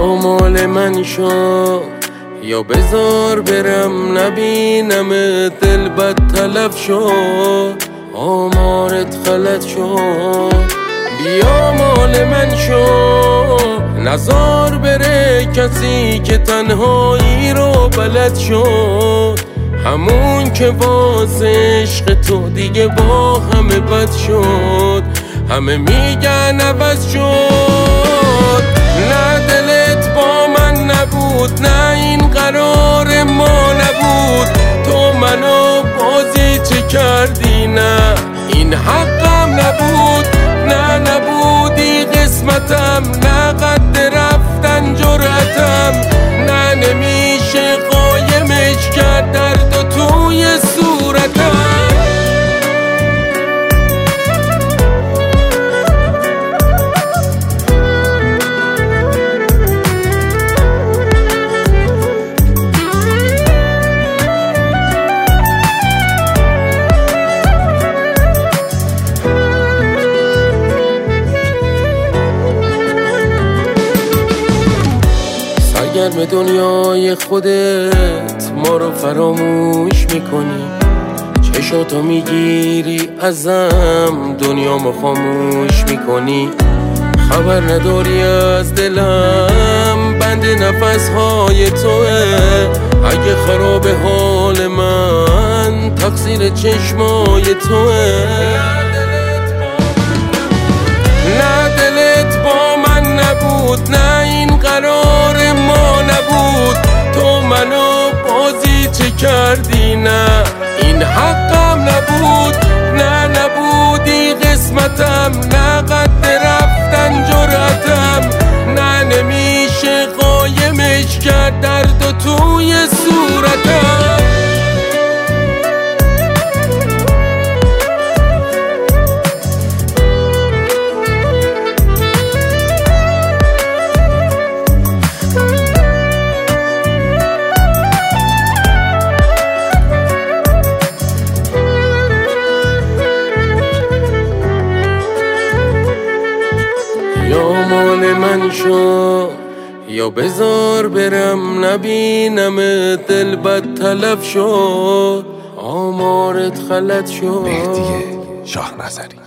مال من شو یا بذار برم نبینم دل بد تلف شد آمارت غلط شد بیا مال من شو نزار بره کسی که تنهایی رو بلد شد همون که واسه عشق تو دیگه با همه بد شد همه میگن عوض شد نه دلت با من نبود نه این قرار ما نبود تو منو بازی چه کردی نه این حقم نبود نه نبودی قسمتم نه قد رفتن جرأتم نه نمیشه قایمش کرد درد و توی صورتم گرم دنیای خودت ما رو فراموش میکنی چشاتو میگیری ازم دنیامو خاموش میکنی خبر نداری از دلم بند نفسهای توه اگه خراب حال من تقصیر چشمای توه نه دلت با من نبود نه این قرار ما نبود تو منو بازی چه کردی نه این حقم نبود نه نبودی قسمتم نه قد رفتن جرأتم نه نمیشه قایمش کرد درد و توی صورتم یا مال من شو یا بذار برم نبینم دل بد تلف شد آمارت غلط شد مهدی شاه نظری